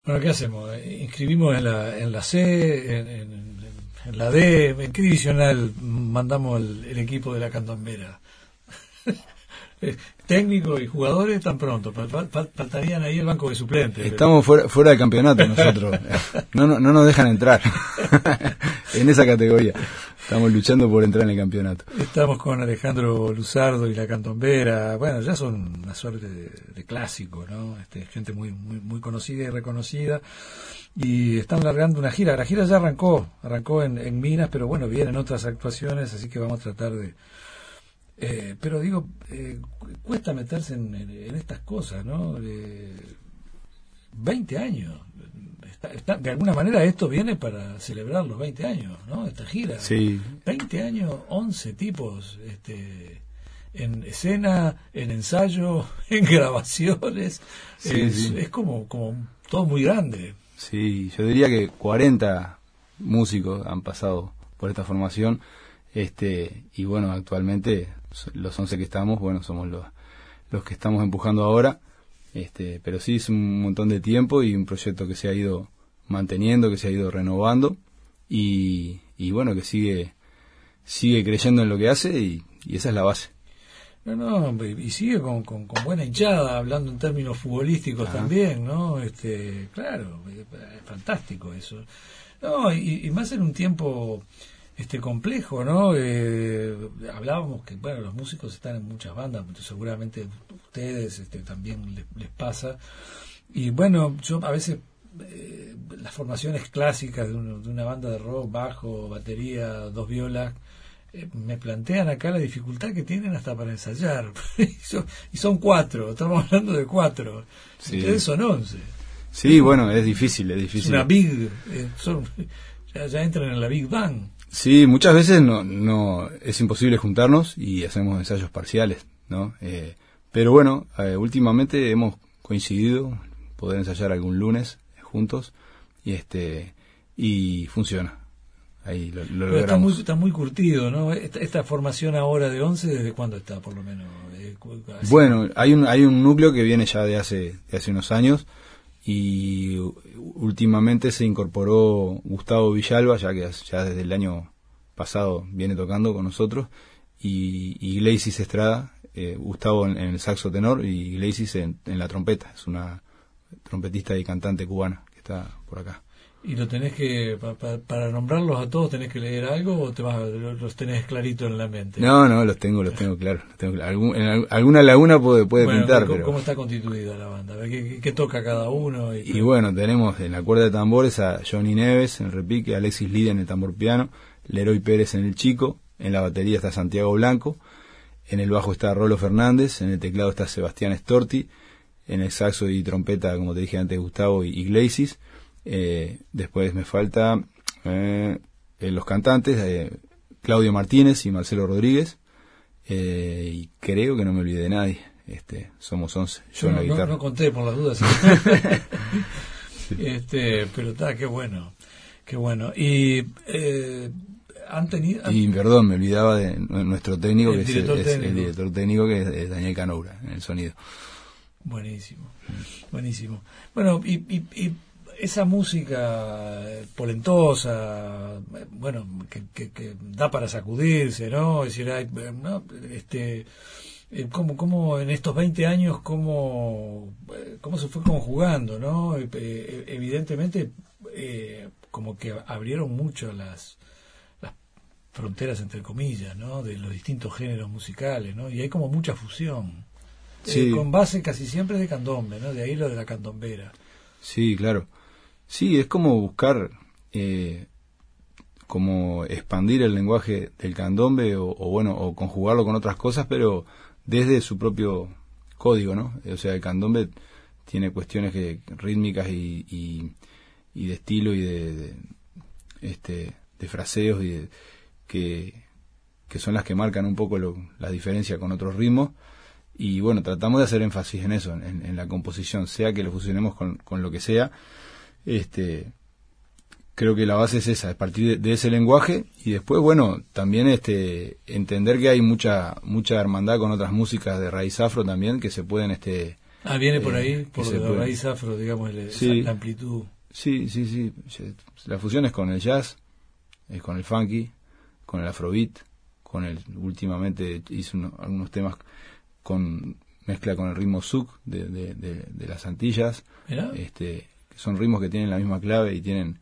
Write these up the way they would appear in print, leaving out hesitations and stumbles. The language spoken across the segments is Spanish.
Bueno, ¿qué hacemos? Inscribimos en la C, en la D. ¿En qué divisional mandamos el equipo de la Candombera? Técnico y jugadores tan pronto. Faltarían ahí el banco de suplentes. Estamos fuera del campeonato nosotros. No nos dejan entrar en esa categoría. Estamos luchando por entrar en el campeonato. Estamos con Alejandro Luzardo y la Candombera. Bueno, ya son una suerte de clásico, ¿no? Gente muy conocida y reconocida. Y están largando una gira. La gira ya arrancó en Minas, pero bueno, vienen otras actuaciones, así que vamos a tratar de... pero digo, cuesta meterse en estas cosas, ¿no? 20 años. De alguna manera esto viene para celebrar los 20 años, ¿no? Esta gira. Sí. 20 años, 11 tipos, en escena, en ensayo, en grabaciones. Sí. Es como todo muy grande. Sí, yo diría que 40 músicos han pasado por esta formación. Y bueno, actualmente los 11 que estamos, bueno, somos los que estamos empujando ahora. Pero sí, es un montón de tiempo y un proyecto que se ha ido manteniendo, que se ha ido renovando y bueno, que sigue creyendo en lo que hace y esa es la base. No, y sigue con buena hinchada, hablando en términos futbolísticos. Ajá. También, ¿no? Claro, es fantástico eso. No, y más en un tiempo complejo, ¿no? Hablábamos que, bueno, los músicos están en muchas bandas, seguramente ustedes también les pasa. Y bueno, yo a veces las formaciones clásicas de una banda de rock, bajo, batería, 2 violas, me plantean acá la dificultad que tienen hasta para ensayar. Y son 4, estamos hablando de 4. Sí. Ustedes son 11. Sí, bueno, es difícil. Es una big, ya entran en la Big Bang. Sí, muchas veces no es imposible juntarnos y hacemos ensayos parciales, ¿no? Pero bueno, últimamente hemos coincidido poder ensayar algún lunes juntos y funciona. Ahí lo logramos. Está muy curtido, ¿no? Esta formación ahora de 11, ¿desde cuándo está, por lo menos? Bueno, hay un núcleo que viene ya de hace unos años y últimamente se incorporó Gustavo Villalba, ya desde el año pasado viene tocando con nosotros, y Gleisis Estrada, Gustavo en el saxo tenor y Gleisis en la trompeta. Es una trompetista y cantante cubana que está por acá. ¿Y lo tenés que, para nombrarlos a todos, tenés que leer algo o los tenés clarito en la mente? No, los tengo claro. Alguna laguna puede pintar. ¿Cómo está constituida la banda? ¿Qué toca cada uno? Y bueno, tenemos en la cuerda de tambores a Johnny Neves en el repique, Alexis Lidia en el tambor piano, Leroy Pérez en el chico, en la batería está Santiago Blanco, en el bajo está Rolo Fernández, en el teclado está Sebastián Storti, en el saxo y trompeta, como te dije antes, Gustavo y Iglesias. Después me falta los cantantes, Claudio Martínez y Marcelo Rodríguez, y creo que no me olvidé de nadie. Somos 11, yo en la guitarra. No conté por las dudas. Sí. Pero está, qué bueno. Y han tenido... Y perdón, me olvidaba de nuestro técnico, el director técnico, que es Daniel Canoura, en el sonido. Buenísimo. Bueno, y esa música polentosa, bueno, que da para sacudirse, ¿no? Es decir, cómo en estos 20 años, cómo se fue conjugando, ¿no? Evidentemente, como que abrieron mucho las fronteras, entre comillas, ¿no? De los distintos géneros musicales, ¿no? Y hay como mucha fusión. Sí. Con base casi siempre de candombe, ¿no? De ahí lo de la candombera. Sí, claro. Sí, es como buscar, como expandir el lenguaje del candombe o conjugarlo con otras cosas, pero desde su propio código, ¿no? O sea, el candombe tiene cuestiones rítmicas y de estilo y de fraseos y que son las que marcan un poco la diferencia con otros ritmos. Y bueno, tratamos de hacer énfasis en eso, en la composición, sea que lo fusionemos con lo que sea. Creo que la base es esa, es partir de ese lenguaje y después, bueno, también entender que hay mucha hermandad con otras músicas de raíz afro también que se pueden Viene por ahí, por la raíz afro, digamos, sí, la amplitud. Sí. La fusión es con el jazz, con el funky, con el afrobeat, últimamente hice algunos temas con mezcla con el ritmo zouk de las Antillas, que son ritmos que tienen la misma clave y tienen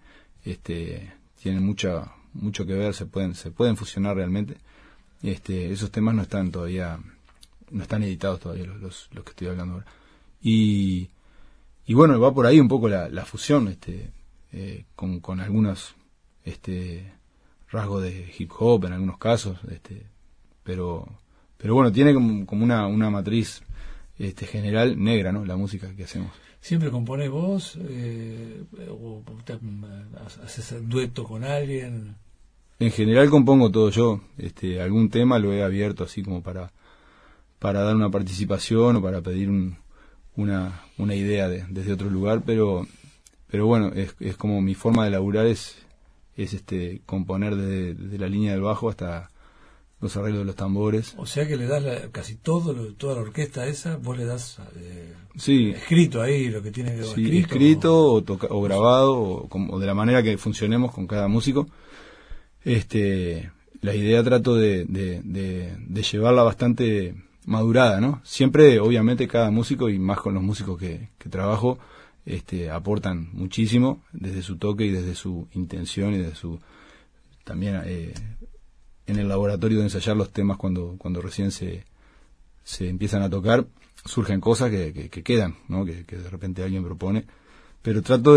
mucho que ver, se pueden fusionar realmente. Esos temas no están editados todavía los que estoy hablando ahora. Y bueno, va por ahí un poco la fusión, con algunos rasgos de hip hop en algunos casos, pero bueno, tiene como una matriz general negra, ¿no? La música que hacemos. ¿Siempre componés vos? ¿O haces dueto con alguien? En general compongo todo yo. Algún tema lo he abierto así como para dar una participación o para pedir una idea desde otro lugar, pero bueno, es como mi forma de laburar es componer desde la línea del bajo hasta los arreglos de los tambores. O sea que le das casi toda la orquesta esa, vos le das sí, escrito ahí, lo que tiene que sí, escrito o grabado, o de la manera que funcionemos con cada músico. La idea trato de llevarla bastante madurada, ¿no? Siempre, obviamente, cada músico, y más con los músicos que trabajo, aportan muchísimo desde su toque y desde su intención y desde su también en el laboratorio de ensayar los temas cuando recién se empiezan a tocar, surgen cosas que quedan, ¿no? Que de repente alguien propone, pero trato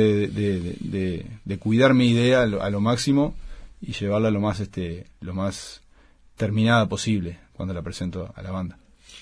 de cuidar mi idea a lo máximo y llevarla lo más terminada posible cuando la presento a la banda.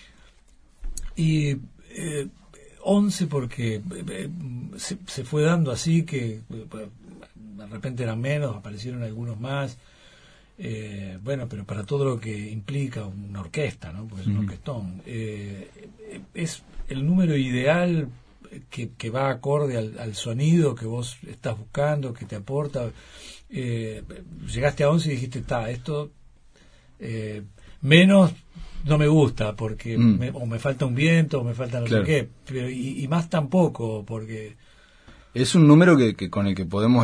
Y 11 porque se fue dando así que de repente eran menos, aparecieron algunos más. Bueno, pero para todo lo que implica una orquesta, ¿no? Porque es un orquestón. Es el número ideal que va acorde al sonido que vos estás buscando, que te aporta. Llegaste a 11 y dijiste, esto menos no me gusta porque o me falta un viento o me falta no sé qué, pero y más tampoco, porque es un número que con el que podemos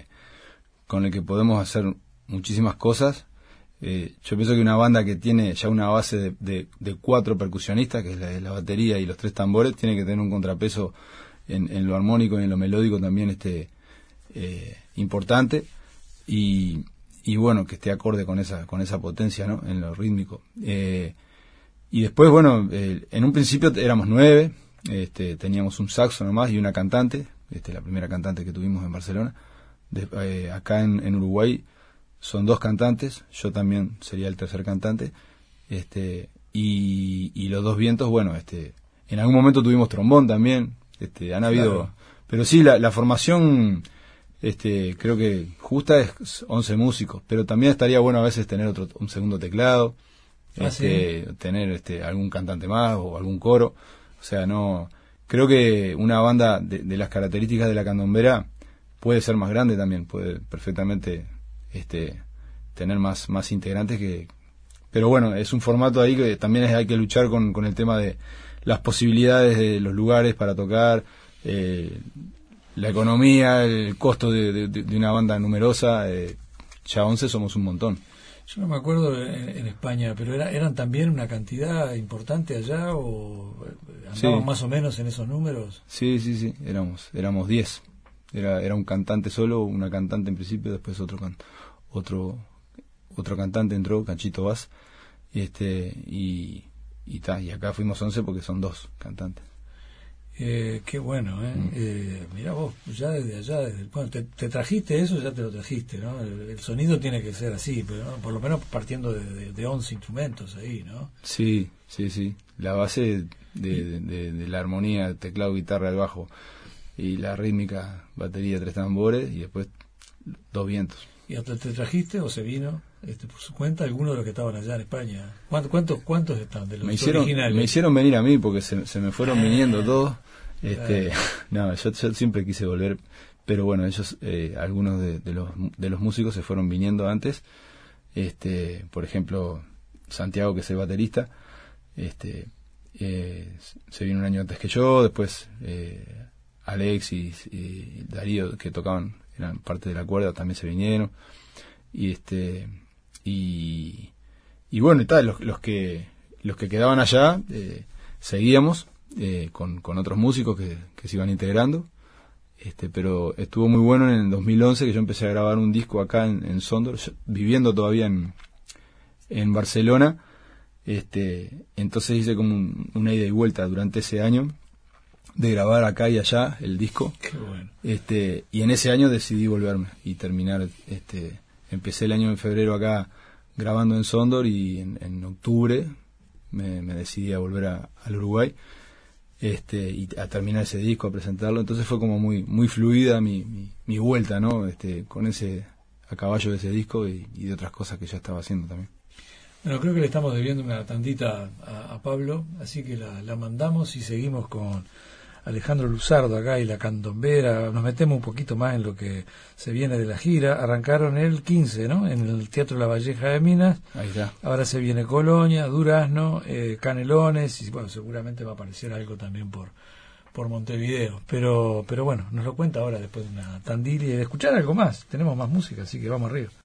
hacer muchísimas cosas. Yo pienso que una banda que tiene ya una base de 4 percusionistas, que es la batería y los 3 tambores, tiene que tener un contrapeso en lo armónico y en lo melódico también importante, y bueno, que esté acorde con esa potencia, ¿no? En lo rítmico. Y después, bueno, en un principio éramos 9, teníamos un saxo nomás y una cantante, la primera cantante que tuvimos en Barcelona. Acá en Uruguay son 2 cantantes, yo también sería el tercer cantante, y los 2 vientos, bueno, en algún momento tuvimos trombón también, han habido, claro. Pero sí, la formación, creo que justa es 11 músicos, pero también estaría bueno a veces tener un segundo teclado, ¿sí? Tener algún cantante más o algún coro, o sea, no, creo que una banda de las características de la candombera puede ser más grande también, puede perfectamente tener más integrantes pero bueno, es un formato ahí que también hay que luchar con el tema de las posibilidades de los lugares para tocar, la economía, el costo de una banda numerosa. Ya 11 somos un montón. Yo no me acuerdo en España, pero eran también una cantidad importante allá, o andaban más o menos en esos números. Sí, éramos 10. Era un cantante solo, una cantante en principio, después otro cantante entró, Cachito Vaz, y acá fuimos 11 porque son 2 cantantes. Qué bueno, mirá vos, ya desde allá, bueno, te trajiste eso, ya te lo trajiste, ¿no? El sonido tiene que ser así, pero ¿no? Por lo menos partiendo de 11 instrumentos ahí, ¿no? Sí, la base de la armonía, teclado, guitarra, el bajo, y la rítmica, batería, 3 tambores, y después 2 vientos. ¿Y hasta te trajiste o se vino por su cuenta alguno de los que estaban allá en España? ¿Cuántos están de los originales? Me hicieron venir a mí porque se me fueron viniendo todos. No, yo siempre quise volver, pero bueno, ellos, algunos de los músicos se fueron viniendo antes. Por ejemplo, Santiago, que es el baterista, se vino un año antes que yo, después Alexis y Darío, que tocaban, eran parte de la cuerda, también se vinieron. Y bueno, y tal, los que quedaban allá, seguíamos con otros músicos que se iban integrando. Pero estuvo muy bueno en el 2011 que yo empecé a grabar un disco acá en Sondor, viviendo todavía en Barcelona. Entonces hice como una ida y vuelta durante ese año de grabar acá y allá el disco. Qué bueno. Y en ese año decidí volverme y terminar. Empecé el año en febrero acá grabando en Sondor, y en octubre me decidí a volver al Uruguay. Y a terminar ese disco, a presentarlo. Entonces fue como muy fluida mi vuelta, ¿no? Con ese, a caballo de ese disco y de otras cosas que ya estaba haciendo también. Bueno, creo que le estamos debiendo una tandita a Pablo, así que la mandamos y seguimos con Alejandro Luzardo acá y la Candombera. Nos metemos un poquito más en lo que se viene de la gira. Arrancaron el 15, ¿no? En el Teatro La Valleja de Minas. Ahí está. Ahora se viene Colonia, Durazno, Canelones, y bueno, seguramente va a aparecer algo también por Montevideo. Pero bueno, nos lo cuenta ahora después de una tandilla y de escuchar algo más. Tenemos más música, así que vamos arriba.